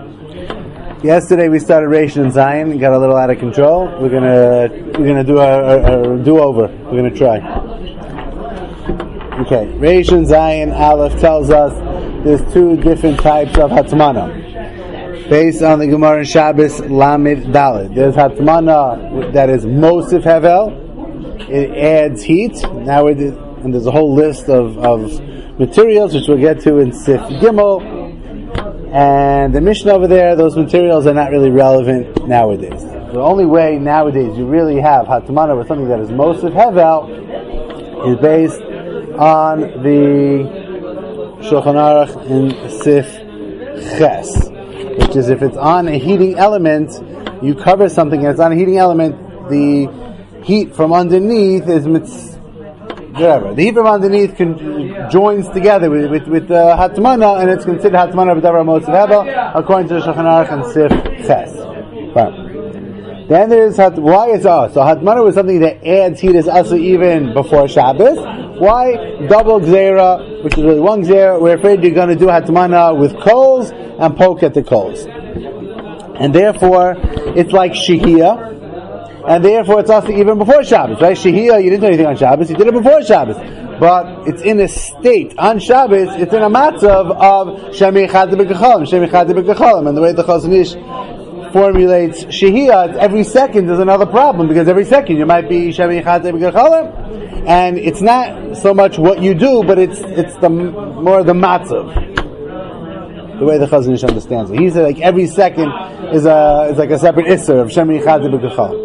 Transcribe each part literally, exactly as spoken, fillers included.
Yesterday we started Reish and Zion, got a little out of control. We're gonna we're gonna do a, a, a do-over. We're gonna try. Okay, Reish and Zion Aleph tells us there's two different types of hatmana based on the Gemara in Shabbos Lamed Daled. There's hatmana that is Mosif Hevel. It adds heat. Now we're and there's a whole list of, of materials which we'll get to in Sif Gimel. And the Mishnah over there, those materials are not really relevant nowadays. The only way nowadays you really have hatmana with something that is Mosif Hevel is based on the Shulchan Aruch in Sif Ches, which is if it's on a heating element, you cover something and it's on a heating element, the heat from underneath is mitz, whatever. The heat from underneath can, joins together with with, with uh, hatmana, and it's considered hatmana b'davar mosif hevel according to the Shulchan Aruch and Sif Ches. Fine. Then there's hat, why is uh, so hatmana was something that adds heat is also even before Shabbos. Why double gzeira, which is really one gzeira? We're afraid you're going to do hatmana with coals and poke at the coals, and therefore it's like shehiyah. And therefore, it's also even before Shabbos, right? Shehiyah, you didn't do anything on Shabbos, you did it before Shabbos. But it's in a state, on Shabbos, it's in a matzav of Shemi Chad B'Gechalim, Shemi Chad B'Gechalim. And the way the Chazon Ish formulates Shehiyah, every second is another problem, because every second you might be Shemi Chad B'Gechalim. And it's not so much what you do, but it's it's the more the matzav. The way the Chazon Ish understands it. He said like every second is a is like a separate isser of Shemi Chad B'Gechalim.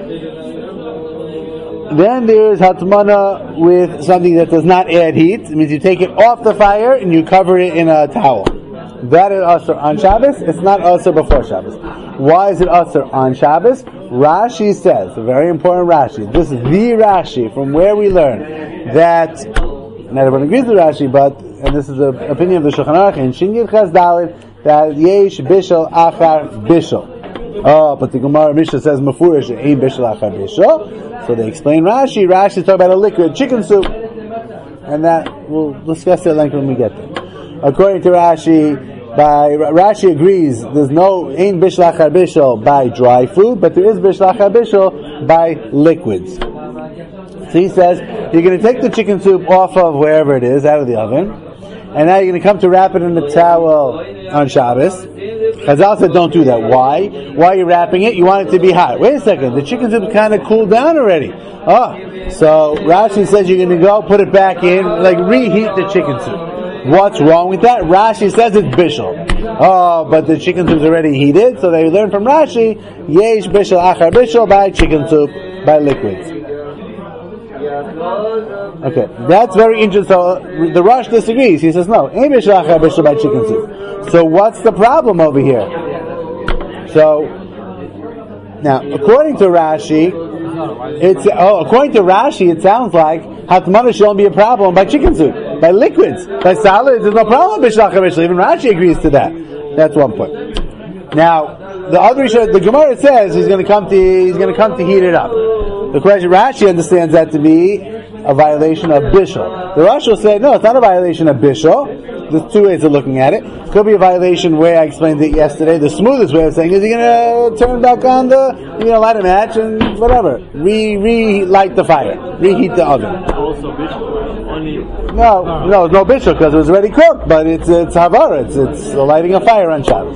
Then there's hatmana with something that does not add heat. It means you take it off the fire and you cover it in a towel. That is also on Shabbos. It's not also before Shabbos. Why is it also on Shabbos? Rashi says, a very important Rashi. This is the Rashi from where we learn that, not everyone agrees with Rashi, but, and this is the opinion of the Shulchan Aruch in Shin Yud Ches Daled, that yesh bishul achar bishul. Oh, but the Gemara Mishnah says mafurish ain't bishul achar bishul. So they explain Rashi. Rashi is talking about a liquid chicken soup, and that we'll discuss that length when we get there. According to Rashi, by Rashi agrees there's no ain't bishul achar bishul by dry food, but there is bishul achar bishul by liquids. So he says you're going to take the chicken soup off of wherever it is, out of the oven, and now you're going to come to wrap it in the towel on Shabbos. Chazal said don't do that. Why? Why are you wrapping it? You want it to be hot. Wait a second. The chicken soup kind of cooled down already. Oh, so Rashi says you're going to go put it back in, like reheat the chicken soup. What's wrong with that? Rashi says it's bishul. Oh, but the chicken soup's already heated, so they learn from Rashi, yesh bishul achar bishul by chicken soup, by liquids. Okay, that's very interesting. So the Rosh disagrees. He says no, ain't bishul achar bishul by chicken soup. So what's the problem over here? So now, according to Rashi, it's oh, according to Rashi, it sounds like hatmana should only be a problem by chicken soup, by liquids, by solids. There's no problem with bishul achar bishul. Even Rashi agrees to that. That's one point. Now, the other the Gemara says he's going to come to he's going to come to heat it up. The question Rashi understands that to be a violation of bishul. The Rosh will say no, it's not a violation of bishul. There's two ways of looking at it. It could be a violation where I explained it yesterday. The smoothest way of saying is you're going to turn back on the, you're going to light a match and whatever. Re, re-light the fire. Reheat the oven. Also bishul? No, no, no bishul because it was already cooked, but it's, it's havara. It's, it's lighting a fire on Shabbos.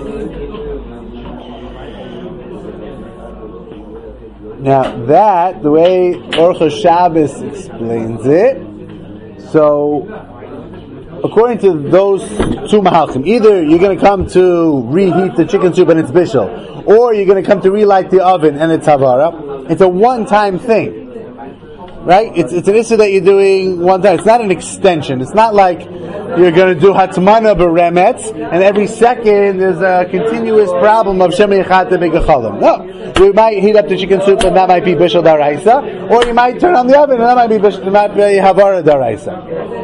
Now that, the way Orcha Shabbos explains it, so according to those two mahalchim, either you're going to come to reheat the chicken soup and it's bishul, or you're going to come to relight the oven and it's havara. It's a one-time thing, right? It's it's an issue that you're doing one time. It's not an extension. It's not like you're going to do hatmana beremetz and every second there's a continuous problem of shemi echad begechalim. No, you might heat up the chicken soup and that might be bishul daraisa, or you might turn on the oven and that might be bishul, might be havara daraisa.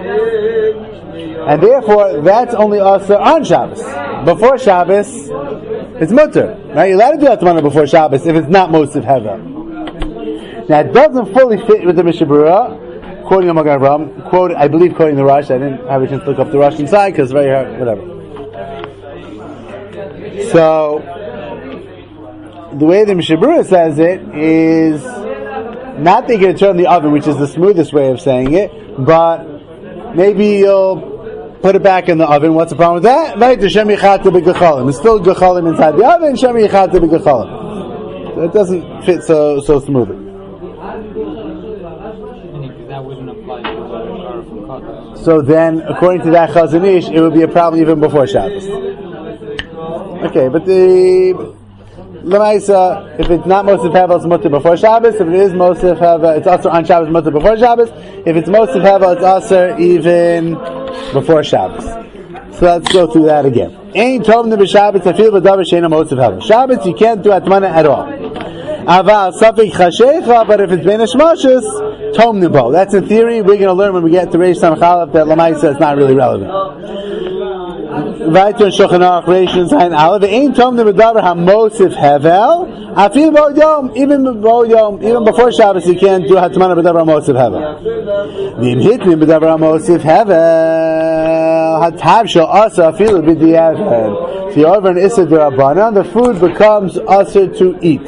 And therefore, that's only also on Shabbos. Before Shabbos, it's mutter. Right? You're allowed to do hatmana before Shabbos if it's not mosif hevel. Now, it doesn't fully fit with the Mishnah Berurah, quoting Magen Avraham, quote, I believe quoting the Rosh. I didn't have a chance to look up the Rosh inside because it's very hard, whatever. So, the way the Mishnah Berurah says it is not that you're going to turn the oven, which is the smoothest way of saying it, but maybe you'll put it back in the oven. What's the problem with that? Right, the Shem Yichata b'Gechalim. It's still Gechalim inside the oven, Shem Yichata b'Gechalim. So it doesn't fit so so smoothly. That wouldn't apply to the from Kodesh. So then, according to that Chazon Ish, it would be a problem even before Shabbos. Okay, but the Lamaisa, if it's not Mosif Hevel, it's Mutter before Shabbos. If it is Mosif Hevel, it's also on Shabbos, Mutter before Shabbos. If it's Mosif Hevel, it's also even before Shabbos. So let's go through that again. Ain't Tovna b'Shabbos, I feel b'davar she'ena Mosif Hevel. Shabbos, you can't do Atmana at all. Aval, Safik Chashecha, but if it's Bein Hashmashos, Tovna bo. That's in theory. We're going to learn when we get to Reish Sam Chalaf that Lamaisa is not really relevant. Weiter in Shulchan Aruch Reish Zayin Aleph. Ain't Tovna b'davar hamosif hevel. I feel bo yom, even bo yom, even before Shabbos, you can't do Hatmana b'davar hamosif hevel. V'im hitmin b'davar hamosif hevel. Hatav shel asa afilu b'diavad. If you're over an Issa d'Rabbanan, the food becomes asa to eat.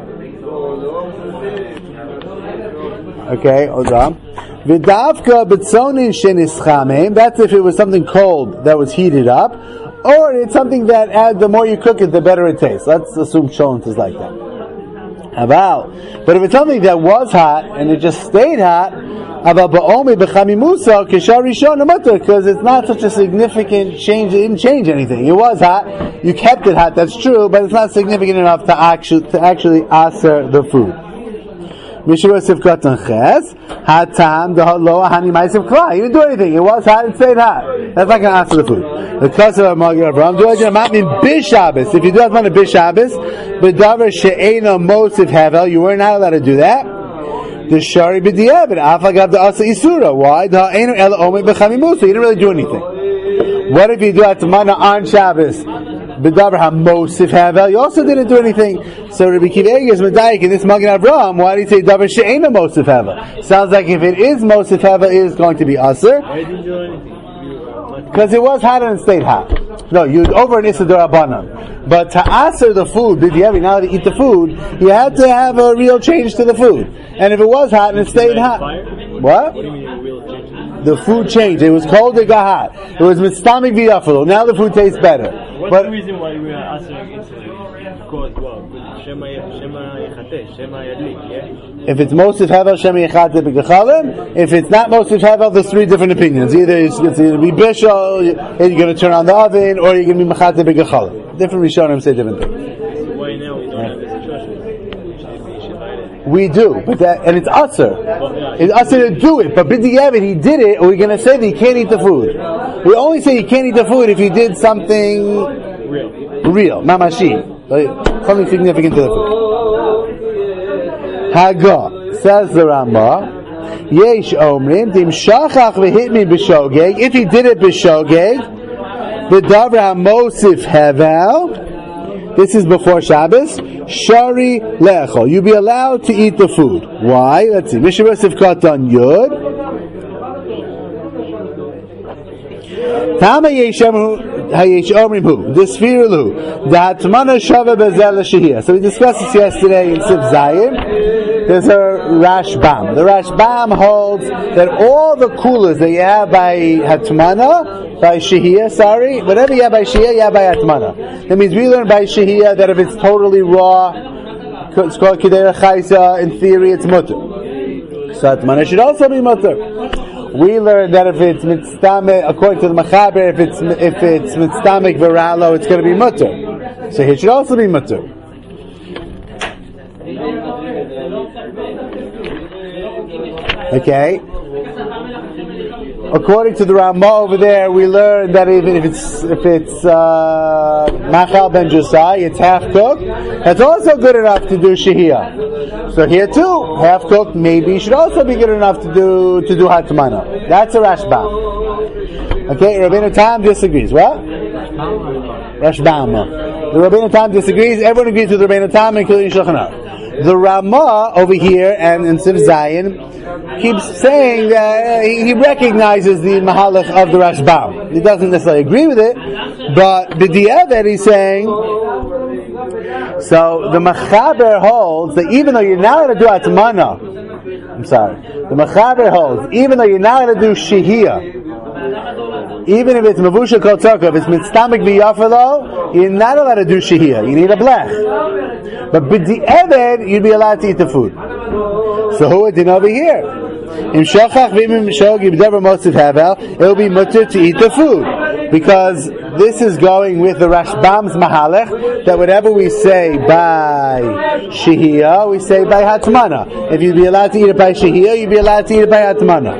Okay, hold on. V'davka b'tzonin shenischameim. That's if it was something cold that was heated up, or it's something that uh, the more you cook it, the better it tastes. Let's assume cholent is like that. About, but if it's something that was hot and it just stayed hot, about ba'omi b'chamimusa kishari shon mutter, because it's not such a significant change. It didn't change anything. It was hot. You kept it hot. That's true, but it's not significant enough to actually to actually aser the food. Mishra Sivkat and Ches, Hatam, the Halo, Hani Maisiv Kla. He didn't do anything. It was hot and stayed hot. That's not going to answer the food. The Kasser of Magir Abraham, do it, not mean Bishabas. If you do have on a Bishabas, but Davar She'ena Mosif Havel, you were not allowed to do that. The Shari B'diavad, Afagav the Asa Isura. Why? The Ha'enu Ela Omed B'chamimusa. You didn't really do anything. What if you do Atmana on Shabbos? B'davar hamosif havel, you also didn't do anything. So Rabbi Kiva is medayik in this Magen Avraham. Why do you say davar she'ena mosif havel? Sounds like if it is mosif havel, it is going to be aser. Why didn't you do anything? Because it was hot and it stayed hot. No, you over an issa d'Rabbanan. But to aser the food, b'diavad, now to eat the food, you had to have a real change to the food. And if it was hot and it stayed hot, what? What do you mean a real change? The food changed. It was cold, it got hot. It was mitztamik v'yafalo. Now the food tastes better. What's but, the reason why we are asking into because well, Shema Yechateh, Shema Yadlik, yeah? If it's Mosif Hevel, Shema Yechateh b'Gechalim. If it's not Mosif Hevel, there's three different opinions. Either it's, it's going to be Bishol, you're going to turn on the oven, or you're going to be Mechateh b'Gechalim. Different Rishonim say different things. So why now we don't have this situation? We do, but that, and it's Aser. It's Aser to do it, but B'diavad, he did it, or we're going to say that he can't eat the food. We only say you can't eat the food if you did something real, real, mamashi, like something significant to the food. Haga, says the Rambam, Yesh Omrim, Dim Shachach v'hitmi b'shogeg, if he did it b'shogeg, B'davar hamosif hevel, this is before Shabbos, Shari le'echol. You'll be allowed to eat the food. Why? Let's see. Mishra Sivkat on Yud. Tama yesh omrim hu. The Sfirulu. The Hatmana shava bezel l'shehiyah. So we discussed this yesterday in Siv Zayin. There's a Rashbam. The Rashbam holds that all the coolers that you have by Hatmana, by Shehiyah, sorry, whatever you have by Shehiyah, you have by Atmana. That means we learn by Shehiyah that if it's totally raw, it's called Kedera Chaisa, in theory it's mutter. So Atmana should also be mutter. We learn that if it's mitztamek, according to the Machaber, if it's if it's mitztamek viralo, it's going to be mutter. So it should also be mutter. Okay. According to the Ramah over there, we learned that even if it's if it's uh, Machal ben Josai, it's half cooked. It's also good enough to do Shehiyah. So here too, half cooked maybe should also be good enough to do to do Hatmana. That's a Rashbam. Okay, Rabbeinu Tam disagrees. What? Rashbam. The Rabbeinu Tam disagrees. Everyone agrees with Rabbeinu Tam, including Shulchan Aruch. the Ramah over here and in Sif Zayin keeps saying that he, he recognizes the Mahalach of the Rashbam. He doesn't necessarily agree with it, but B'di'evet he's saying, so the Mechaber holds that even though you're not going to do Atmana, I'm sorry, the Mechaber holds, even though you're not going to do Shehiyah, even if it's Mavusha Kol Tzorka, if it's Mitztamik V'yafalo, you're not allowed to do Shehiyah. You need a blech. But B'di'evet, you'd be allowed to eat the food. So who would over here? Im Shachach V'im Shog Yibdever Motziv Havel, it'll be mutter to eat the food. Because this is going with the Rashbam's Mahalech, that whatever we say by Shehiyah, we say by Hatmana. If you'd be allowed to eat it by Shehiyah, you'd be allowed to eat it by Hatmana.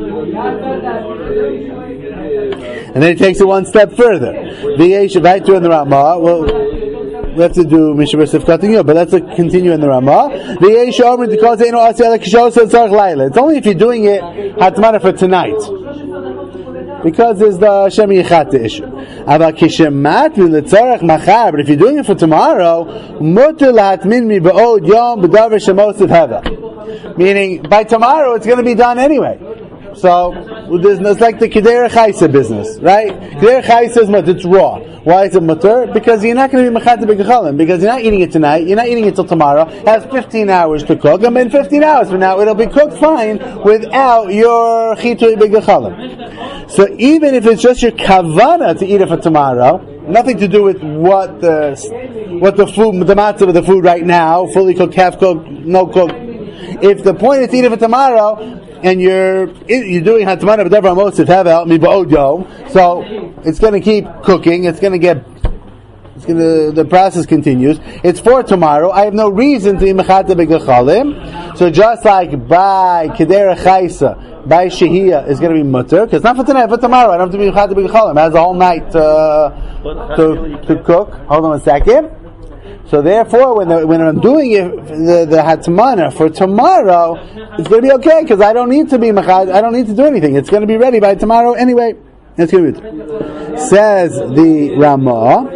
And then he takes it one step further. V'yesh v'aytu in the Ramah. Well, we have to do Mishnah Sifkat and Yom, but let's continue in the Ramah. V'yesh omer because they know asi ala kishos tzarich laila. It's only if you're doing it hatmana for tonight, because there's the Shem Yichat issue. Ava kishemat v'letzarich machar. But if you're doing it for tomorrow, muter lahatmin mi ba'od yom b'davar shemosiv hava. Meaning by tomorrow it's going to be done anyway. So it's like the Kedera Chaisa business, right? Kedera Chaisa is mutter, it's raw. Why is it mutter? Because you're not going to be mechat b'gechalim. Because you're not eating it tonight. You're not eating it till tomorrow. It has fifteen hours to cook. And in fifteen hours from now, it'll be cooked fine without your chitui b'gechalim. So even if it's just your kavana to eat it for tomorrow, nothing to do with what the what the food, the matzah of the food right now, fully cooked, half cooked, no cooked. If the point is to eat it for tomorrow, and you're you're doing hatmana b'davar motziv havel mi ba'od yom, so it's going to keep cooking. It's going to get, it's going to, the process continues. It's for tomorrow. I have no reason to be mechata b'gechalim. So just like by kedera chaisa, by shehiyah is going to be mutter, because not for tonight, for tomorrow. I don't have to be mechata b'gechalim. It has a whole night uh, to to cook. Hold on a second. So therefore, when the, when I'm doing it, the, the hatmana for tomorrow, it's going to be okay because I don't need to be machad. I don't need to do anything. It's going to be ready by tomorrow anyway. It's going to be. Says the Ramah.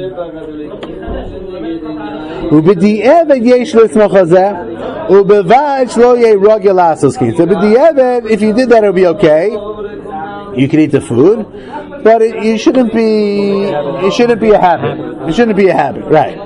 Ubedi'evet yesh l'smoch hazeh, ubevad shlo yeirogel la'asoskin. So b'di'evet, if you did that, it'll be okay. You can eat the food, but it, it shouldn't be. It shouldn't be a habit. It shouldn't be a habit, right?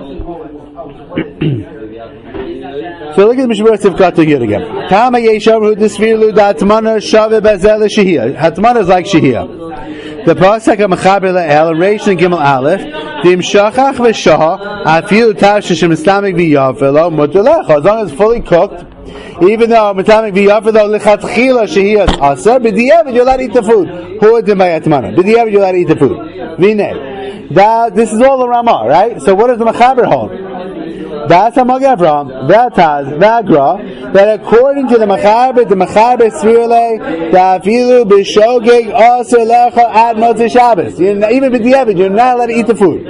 So look at the Mishnah Sifkat here again. Kama yeshavu disvilu datmana shave bazel shehiyah. Hatmana is like shehiyah. The pasuk mechaber le'el reish and gimel aleph. Dim shachach v'shah afilu tav sheshem islamik v'yavelo mutulech. As long as it's fully cooked, even though islamik v'yavelo lechatchila shehiyah is aser, b'di'evet you're allowed to eat the food. Who is by hatmana? B'di'evet you're allowed to eat the food. V'nei. That this is all the Ramah, right? So what does the mechaber hold? That's a Magavram, Vataz, Vagra, that according to the Mechaber, the Mechaber Svirle, Dafilu B'Shogeg Aser Lecha Ad Motzei Shabbos. Even b'di'evet, you're not allowed to eat the food,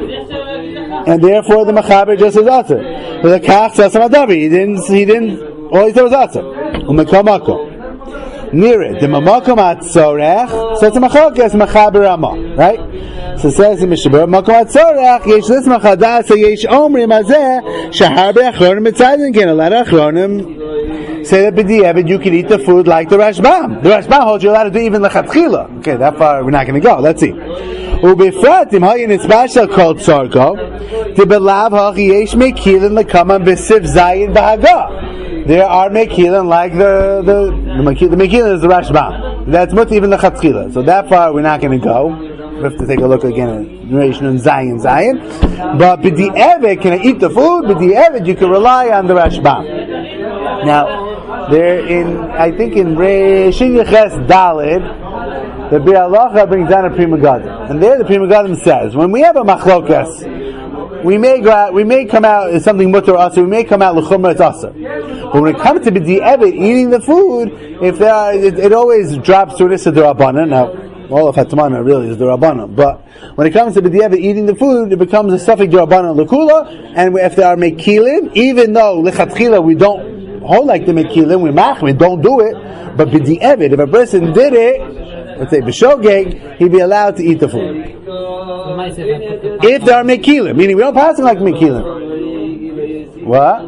and therefore the Mechaber just says Aser. But the Kach Sasam Adavi, he didn't, he didn't. All he said was Aser. Umekamako. Near it, the Mamakom Atzorech, so it's a Machokas Mechaber Ramah, right? So it says in Mishabur, Makom Atzorech, Yesh Lis Machadas, so Yesh Omrim Azeh, Shaharbe Achronim Mitzayden, can a lot of Achronim say that b'di'evet you can eat the food like the Rashbam. The Rashbam holds you're allowed to do even the Chatchila. Okay, that far we're not going to go. Let's see. Ubefrat im hayin itzbashal kol tzorko, tibelav hachi yesh mekilin lekaman b'siv zayin b'haga. There are mekilin like the the the mekilin, the mekilin is the Rashbam. That's much even the Chatchila. So that far we're not going to go. We have to take a look again at Reish Nun Zayin Zayin. But b'di'evet, can I eat the food? B'di'evet, you can rely on the Rashbam. Now, there in I think in Reish Yiches Dalid, the Bir Halacha brings down a Pri Megadim, and there the Pri Megadim says when we have a machlokas, we may go out, we may come out as something mutter asa, we may come out l'chumra it's asa. But when it comes to b'di'evet, eating the food, if there are, it, it always drops to an issa d'Rabbanan. Now, all of Hatmana really is d'Rabbanan, but when it comes to b'di'evet eating the food, it becomes a suffix d'Rabbanan l'kula, and if there are mekilin, even though lechatchila we don't hold like the mekilin, we machmir, don't do it, but b'di'evet, if a person did it, let's say b'shogeg, he'd be allowed to eat the food. If there are mekilim, meaning we don't pass it like mekilim. What?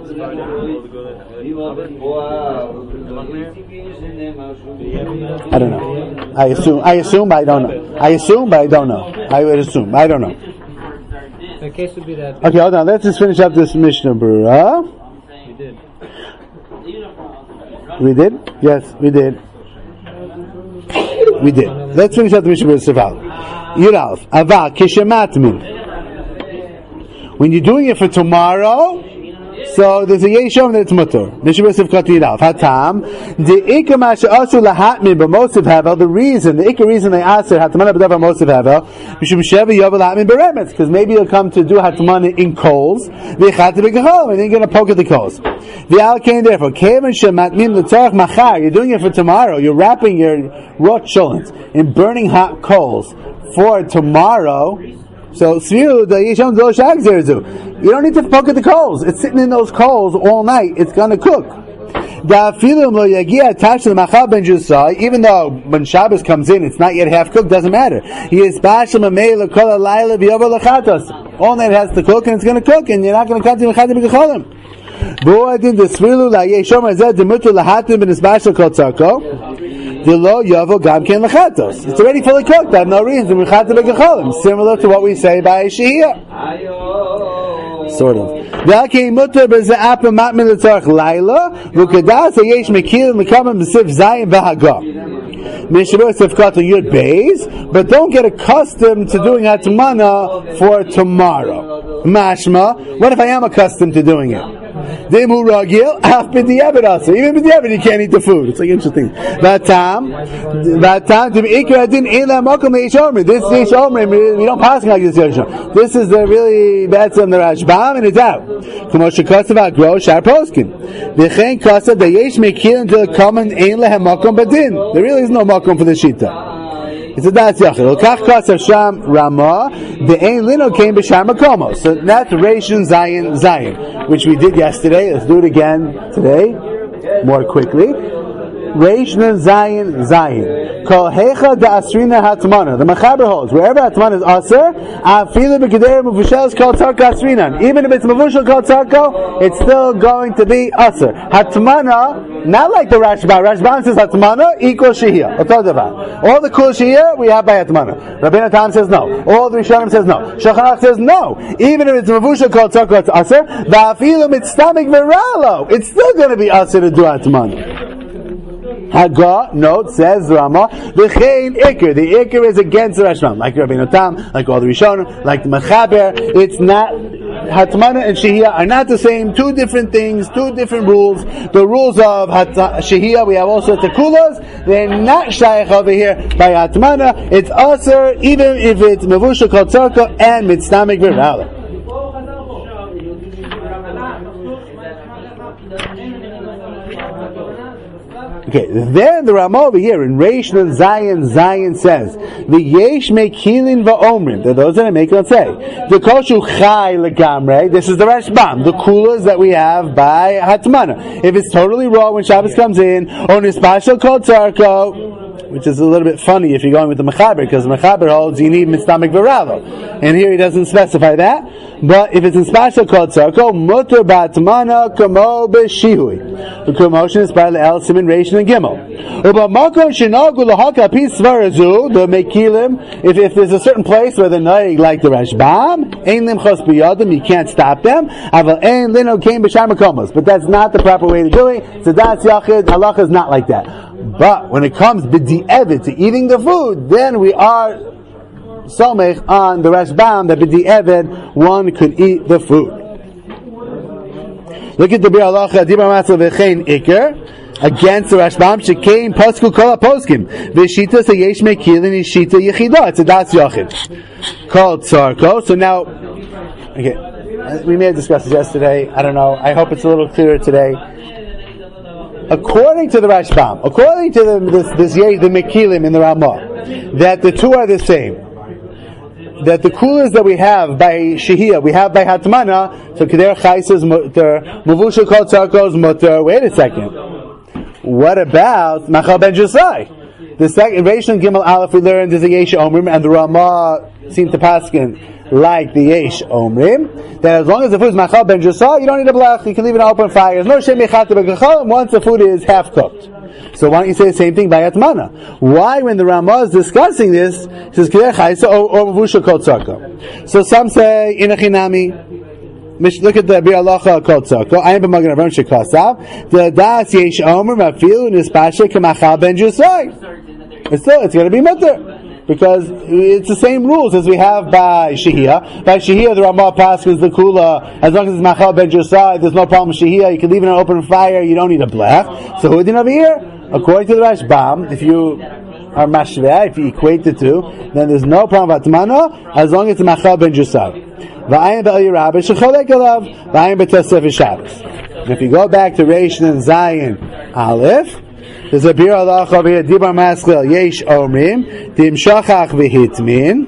I don't know. I assume. I assume. I don't know. I assume, but I don't know. I would assume. I don't know. The case would be that. Okay, hold on. Let's just finish up this Mishnah Berurah. We did. We did? Yes, we did. We did. Let's finish up the Mishnah Berurah. Yudalf, Ava, Kishematmin. When you're doing it for tomorrow, so there's a yeshom that it's mutter. Mishnah Berurah Yudalf. Hatam, the ikar masha asu lahatmin b'mosiv havel. The reason, the ikar reason they asked it hatamana b'davar mosiv havel, mishum sheva yavel lahatmin b'remetz, because maybe you'll come to do hatamana in coals, v'chati b'gachol, and then you're going to poke at the coals. The al came therefore, kevan shematmin l'tzarach machar. You're doing it for tomorrow. You're wrapping your raw cholent in burning hot coals for tomorrow. So sviru the yesham do shag zerzu. You don't need to poke at the coals. It's sitting in those coals all night. It's going to cook. Even though when Shabbos comes in, it's not yet half cooked. Doesn't matter. He is all night it has to cook, and it's going to cook, and you're not going to cut him. It's already fully cooked. I have no reason. Similar to what we say by Shehiyah. Sort of. But don't get accustomed to doing hatmana for tomorrow. Mashma, what if I am accustomed to doing it? Even b'diavad you can't eat the food. It's like interesting. Vatam, vatam to ikradin ela makom leish omrim. This leish omrim we don't pass like this yeshom. This is the really bad on the Rashbam and it's out. K'moshe kasav agro shar poskin. V'chein kasav dayesh mekil until the common ein lehem makom badin. There really is no makom for the shita. It's a das yachid. L'kach kasav sham Ramah. The ein lino came b'shar makomo. So that's Rishon Zayin Zayin, which we did yesterday. Let's do it again today, more quickly. Rishon Zayin Zayin. Kol hecha da asrina hatmana. The Mechaber holds wherever hatmana is aser, afilu b'kedei muvusel is called tarka asrinan. Even if it's mavushel called tarko, it's still going to be aser. Hatmana, not like the Rashba. Rashba says hatmana equals shehiyah. All the kul shehiyah we have by hatmana. Rabbeinu Tam says no. All the Rishonim says no. Shulchan Aruch says no. Even if it's mavushel called tarko, it's aser. Va'afilu mitztamik v'ralo. It's still going to be aser to do hatmana. Haga, note, says Rama, V'chein Iker. The Iker is against the Rashbam. Like Rabbeinu Tam, like all the Rishonim, like the Mechaber. It's not, Hatmana and Shehiyah are not the same. Two different things, two different rules. The rules of Shehiyah, we have also Tekulas. They're not Shaykh over here by Hatmana. It's Aser, even if it's Mavusha called Tzarka and Mitztamik V'rala. Okay, then the Ramah over here in Reish and Zion, Zion says the Yesh Mekilin va'omrim. Those that I make don't say the Koshu Chai legamre. This is the Rashbam, the coolers that we have by Hatmana. If it's totally raw when Shabbos comes in, on his special called Tzarko, which is a little bit funny if you're going with the Mechaber, because the Mechaber holds you need Mitztamik V'ralo, and here he doesn't specify that. But if it's in special called Tzarko, Mutter B'Hatmana Kamo B'Shihui. The commotion is by the El Simin Reish and Gimel. U'b'makon shenagu l'haka pi svarazu, the Mekilim, if, if there's a certain place where the Noig like the Rashbam, Ein Limchos B'Yadim, you can't stop them, Aval Ein Lino came B'Shar Makomos. But that's not the proper way to do it. So that's Yachid, Halacha is not like that. But when it comes b'di'evet to eating the food, then we are somech on the Rashbam that b'di'evet one could eat the food. Look at the Bir Halacha Dibra Matzah V'chein Iker against the Rashbam Shekain Pasku Kol HaPoskim V'shita Seyesh Mekilin Ishita Yechidah. It's a Das Yachid called Tzarko. So now, okay, we may have discussed this yesterday. I don't know. I hope it's a little clearer today. According to the Rashbam, according to the this, this the Mekilim in the Ramah, that the two are the same. That the coolers that we have by Shehiyah, we have by Hatmana, so Keder Chais is mutter, Mavusha Kol Tzarko is mutter. Wait a second. What about Machal Ben Josai? The second, Reish and Gimel Aleph, we learned is a Yesha Omrim, and the Ramah seemed to paskin like the Yesh Omrim, that as long as the food is Machal Ben Jusah, you don't need a blech, you can leave it in open fire. There's no Shem Yechata B'Kachal once the food is half cooked. So why don't you say the same thing by Atmana? Why, when the Ramah is discussing this, it says Kirei Chaisa or Mavusha Kol Tzarko? So some say, Inachinami, look at the Bir Alacha Kol Tzarko, I am b'magen Avram Shekasav, the Das Yesh Omer Mafilu Nispashe K'Machal Ben Jusah. It's still, it's going to be mutter. Because it's the same rules as we have by Shehiyah. By Shehiyah, the Ramah passes the Kula, as long as it's Machal Ben Jusah, there's no problem with Shehiyah, you can leave it in an open fire, you don't need a blech. So who did over here? According to the Rashbam, if you are Mashveh, if you equate the two, then there's no problem with Atmana, as long as it's Machal Ben Jusah. V'ayin b'el Yerabah, shecholek alav, v'ayin b'tosef Shabbos. If you go back to Reish and Zayin Aleph, there's a bir alach over here, Dibar Maskil, Yesh Omrim, Dim Shachach V'hitmin.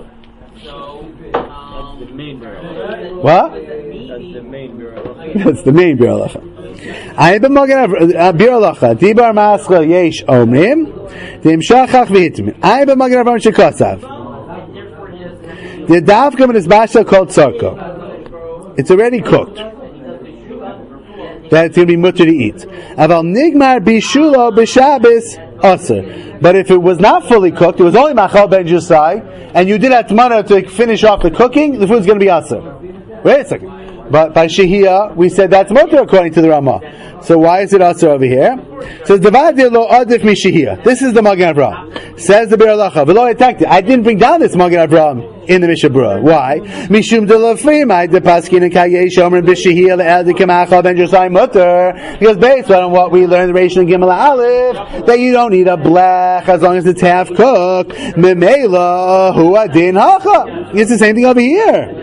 That's the main bir alacha. What? That's the main bir alacha. That's the main bir alacha. I have been looking at bir alacha, Dibar Maskil, Yesh Omrim, Dim Shachach V'hitmin. I have been looking at Avram Shekasav. The Davkam is Basha called Tzarko. It's already cooked. That it's going to be mutter to eat. Aval nigmar bishulo b'Shabbos aser. But if it was not fully cooked, it was only machal ben jusai, and you did atmana to finish off the cooking, the food's going to be aser. Wait a second. But by shehiyah, we said that's mutter according to the Ramah. So why is it aser over here? It says devadeh lo adif mi shehiyah. This is the Magen Avraham. Says the Bir Alacha. V'lo attacked it. I didn't bring down this Magen Avraham in the Mishabura. Why? Mishum de lafrimai de paskin and kayesh omer b'shehiyah le'el de kemachal ben jusai mutter. Because based on what we learned in the Reish and Gimel Aleph, that you don't need a blech as long as it's half cooked. Memela hu adin hacha. It's the same thing over here.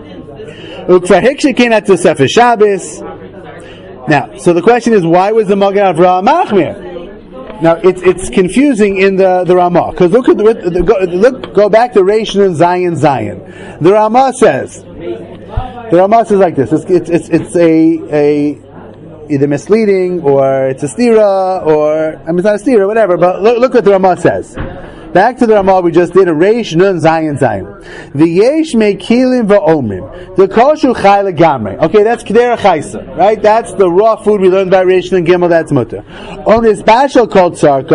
Now, so the question is, why was the Magen Avraham machmir? Now, it's it's confusing in the the Ramah, because look at the, the go, look go back to Reish and Zayin Zayin. The Ramah says, the Ramah says like this: it's it's it's, it's a a either misleading or it's a stira or I mean it's not a stira, whatever. But look, look what the Ramah says. Back to the Ramah we just did, a Reish Nun Zayin Zayin. The Yesh Mekilim V'Omrim. The Koshu Chai Legamrei. Okay, that's Kedera Chaisa, right? That's the raw food we learned about Reish and Gimel, that's Mutter. On this Bashal called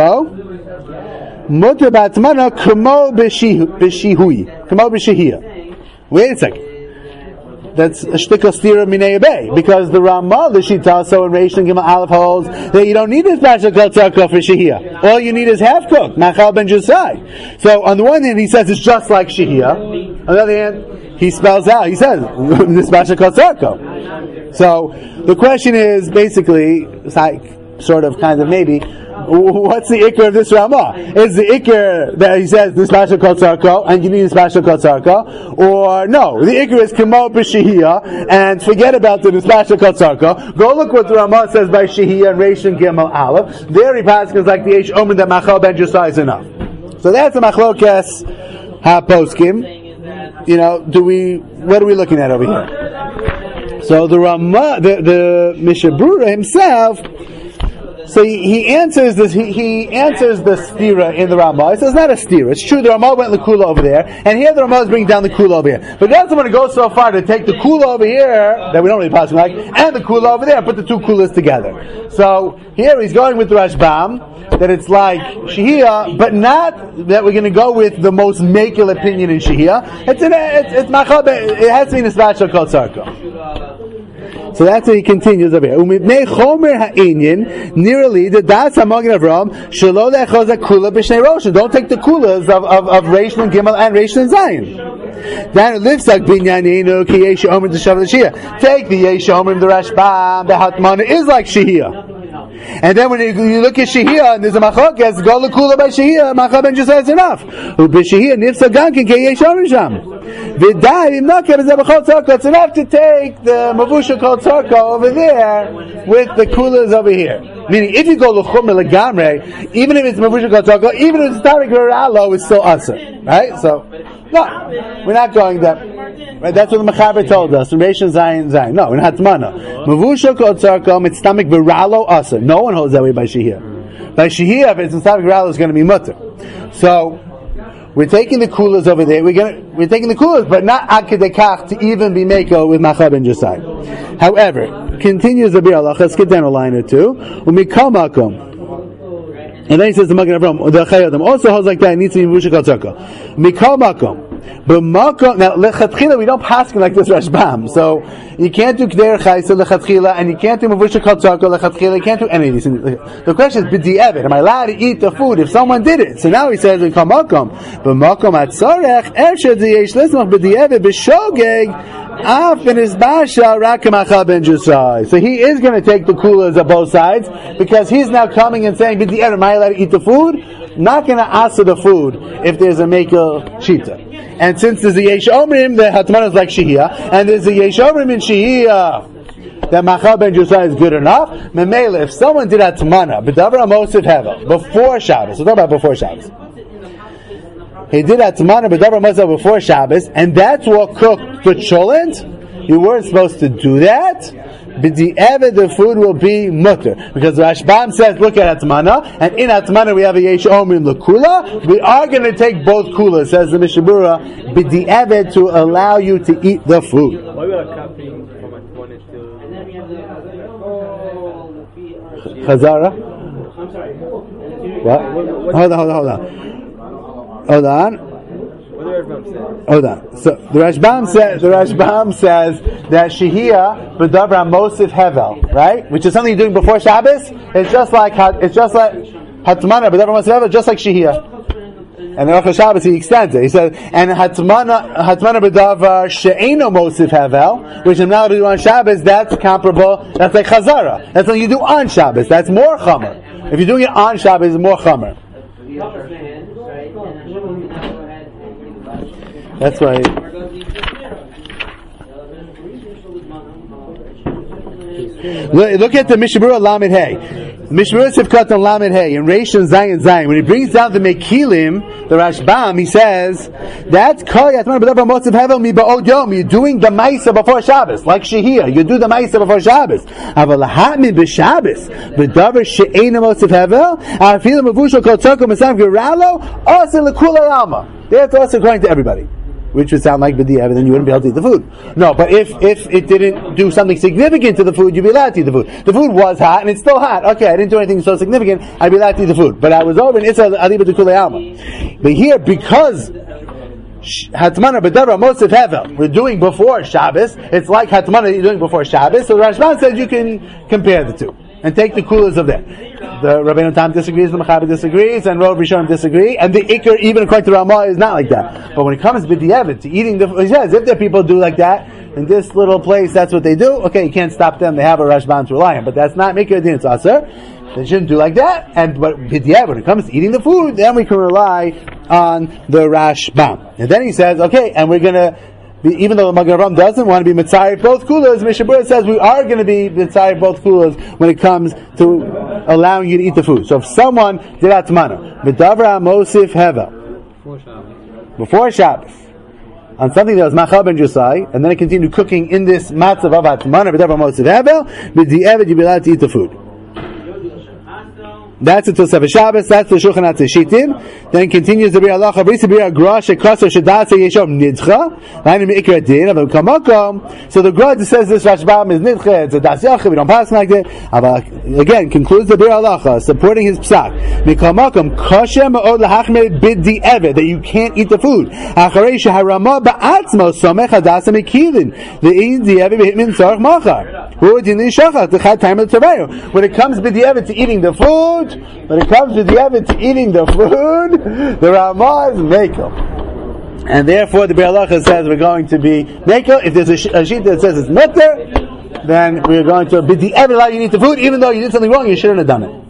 Tzarko, Mutter Batmana Kamo B'Shihui. Kamo B'Shihiyah. Wait a second. That's a shtika stira minei bay, because the Ramah, the Shita, so in Reish and Gimel Aleph holds that you don't need this Bashal called Tzarko for Shehiyah. All you need is half cooked, Machal ben Jusai. So on the one hand, he says it's just like Shehiyah. On the other hand, he spells out, he says, this Bashal called Tzarko. So the question is basically, it's like, sort of, kind of, maybe, what's the ikr of this Ramah? Is the ikr that he says this Bashal called Tzarko and you need this Bashal called Tzarko? Or no, the ikr is Kamo b'Shehiyah and forget about the Bashal called Tzarko. Go look what the Ramah says by Shehiyah and Reish and Gimel Aleph. There he passes like the Eish Omer that Machal ben Jusai is enough. So that's the Machlokes HaPoskim. You know, do we, what are we looking at over here? So the Ramah, the, the Mishabura himself, so he, he answers this. He, he answers the stira in the Ramah. He says it's not a stira. It's true. The Ramah went the kula over there, and here the Ramah is bringing down the kula over here. But he doesn't want to go so far to take the kula over here that we don't really possibly like, and the kula over there, and put the two kulas together. So here he's going with the Rashbam that it's like Shehiyah, but not that we're going to go with the most makil opinion in Shehiyah. It's an, it's it's machab. It has to be in a special called Tzarko. So that's what he continues over here. Umibnei chomer ha'inyin, nearly the das ha'magen Avraham, shelo le'echos ha'kula b'shnei roshin. Don't take the kulas of, of, of Reish and Gimel and Reish and Zayin. Dan lifsak binyaninu ki yesh omer t'shav l'shiyah. Take the yesh omer in the Rashbam, the hatmana is like Shehiyah. And then when you, you look at Shehiyah and there's a machokes, go l'kula by Shehiyah, machal ben Jusai is enough. U'b'Shehiyah nifsa gankin ki yesh omer sham. V'dai im nakem is b'chol tzarko. It's enough to take the mavusha called tzarko over there with the kulas over here. Meaning, if you go l'chum legamrei, even if it's mavusha called tzarko, even if it's tarik r'alo, it's still asur. Right? So, no, we're not going there. Right? That's what the Mechaber told us. Reish Zayin Zayin. No, we're not Hatmana. Mavusha called tzarko, it's stomach v'ralo asur. No one holds that way by Shehiyah. By Shehiyah, if it's stomach v'ralo, it's going to be mutter. So, we're taking the coolers over there. We're gonna we're taking the coolers, but not akadekach to even be meko with Macha ben Josai. However, continues the Bir Allah. Let's get down a line or two. Umikal makom. And then he says the Magen Avraham, the Chayyim also holds like that. It needs to be Muvusha Kal Tzedakah. Mikal makom. But makom, now lechatchila we don't pass like this Rashbam, so you can't do K'der Chaysa lechatchila, and you can't do Muvusha Kal Tzedakah lechatchila. You can't do any of these things. The question is, b'di'evet, am I allowed to eat the food if someone did it? So now he says Mikal makom. But makom at tzarech ershed ziyesh lismach b'di'evet b'shogeg af in his basha rakamacha ben Jusai. So he is going to take the coolers of both sides because he's now coming and saying, b'di'evet, am I allowed to eat the food? Not going to ask for the food if there's a Mekel Shita. And since there's a Yesh Omrim, the Hatmana is like Shehiyah, and there's a Yesh Omrim in Shehiyah that Macha ben Jusai is good enough. Memela, if someone did Hatmana, B'davar Amosiv Hevel, before Shabbos, we're talking about before Shabbos. He did Hatmana, B'davar Amosiv before Shabbos, and that's what cooked for Cholent. You weren't supposed to do that. B'di'evet, the food will be mutter. Because Rashbam says, look at Atmana, and in Atmana we have a Yesh Omrim L'Kula. We are going to take both Kulas, says the Mishabura, B'di'evet, to allow you to eat the food. Why we are copying from Atmana to Chazara? What? Hold on, hold on, hold on. Hold on. Hold on. So the Rashbam says the Rashbam says that Shehiyah b'davar Mosif Hevel, right? Which is something you're doing before Shabbos. It's just like it's just like Hatmana b'davar Mosif Hevel, just like Shehiyah. And then after Shabbos he extends it. He says, and Hatmana Hatmana b'davar she'eino Mosif Hevel, which I'm now to do on Shabbos. That's comparable. That's like Chazara. That's something you do on Shabbos. That's more Chamer. If you're doing it on Shabbos, it's more Chamer. That's why. Look, look at the Mishabura Lamed Hey. Mishabura Sivkat on Lamed Hey in Reish and Zayin Zayin. When he brings down the Mekilim, the Rashbam, he says that's Kol Yatman B'davar Motzav Hevel Mi Ba'od Yom. You're doing the Maisa before Shabbos, like Shehiyah. You do the Maisa before Shabbos. Aval Lahatmi b'Shabbos B'davar She'eina Motzav Hevel Afilu Mavushal Kol Tzedakah Masam Geralo Asa L'Kula Alma. That's also according to everybody. Which would sound like b'di'evet, then you wouldn't be able to eat the food. No, but if if it didn't do something significant to the food, you'd be allowed to eat the food. The food was hot, and it's still hot. Okay, I didn't do anything so significant, I'd be allowed to eat the food. But I was over, and it's a aliba de kulei alma. But here, because Hatmana b'davar Mosif Hevel, we're doing before Shabbos, it's like Hatmana you're doing before Shabbos, so the Rashbam says you can compare the two. And take the coolers of that. The Rabbeinu Tam disagrees, the Mechaber disagrees, and Rov Rishonim disagree, and the Iker, even according to Ramah, is not like that. But when it comes to b'di'evet, to eating the, he says, if there people do like that, in this little place, that's what they do, okay, you can't stop them, they have a Rashbam to rely on, but that's not Mikra Din, it's Aser. They shouldn't do like that, and but b'di'evet, when it comes to eating the food, then we can rely on the Rashbam. And then he says, okay, and we're gonna, even though the Magen Avraham doesn't want to be mitzayir both coolers, Mishabura says we are going to be mitzayir both coolers when it comes to allowing you to eat the food. So if someone did atmana, b'davar mosif hevel, before Shabbos, on something that was Macha ben Jusai, and then it continued cooking in this matzav of atmana, b'davar mosif hevel, b'di'evet you'll be allowed to eat the food. That's the Tosefet Shabbos. That's the Shulchan Aruch Shittim. Then continues the Bir Allah Chabrisa Bir Agra Shekasser Shadasa Yeshom Nidcha. Lainim Ikra Din Avam Kamakom. So the Gra says this Rashbam is Nidcha. It's a Das Yacha. We don't pass like that. Again, concludes the Bir Allah supporting his psak. Mikamakom Kosher Ma'od Lahachme B'di'evet, that you can't eat the food. Acharei Sheharama Ba'atzmo Somech Hadasa Mekilin. The Ein Di'evet B'Hitmin Tzarech Machar. Hu Dini Shachar T'chad Time of Tavayu. When it comes B'di'evet to eating the food, when it comes to the evidence to eating the food, the Ramah is Mekel. And therefore the Bir Halacha says we're going to be Mekel. If there's a, sh- a sheet that says it's Mutter, then we're going to be the evidence you need the food, even though you did something wrong, you shouldn't have done it.